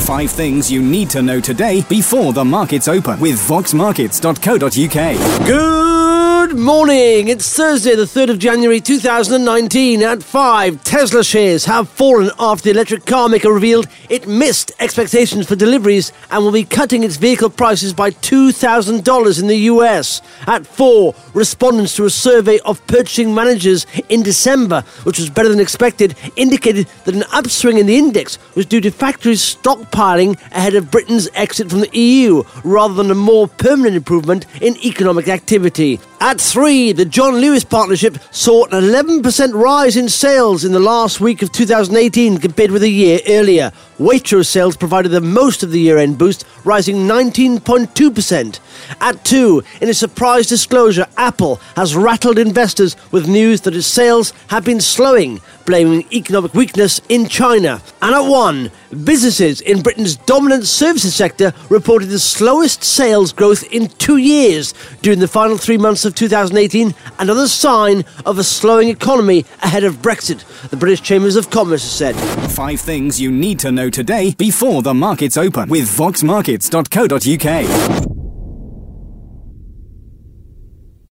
5 things you need to know today before the markets open with voxmarkets.co.uk. Good morning. It's Thursday, the 3rd of January 2019 at 5. Tesla shares have fallen after the electric car maker revealed it missed expectations for deliveries and will be cutting its vehicle prices by $2,000 in the US. At 4, respondents to a survey of purchasing managers in December, which was better than expected, indicated that an upswing in the index was due to factories stockpiling ahead of Britain's exit from the EU, rather than a more permanent improvement in economic activity. At 3, the John Lewis Partnership saw an 11% rise in sales in the last week of 2018 compared with a year earlier. Waitrose sales provided the most of the year-end boost, rising 19.2%. At 2, in a surprise disclosure, Apple has rattled investors with news that its sales have been slowing, blaming economic weakness in China. And at 1, businesses in Britain's dominant services sector reported the slowest sales growth in 2 years during the final 3 months of 2018, another sign of a slowing economy ahead of Brexit, the British Chambers of Commerce has said. 5 things you need to know today before the markets open with voxmarkets.co.uk.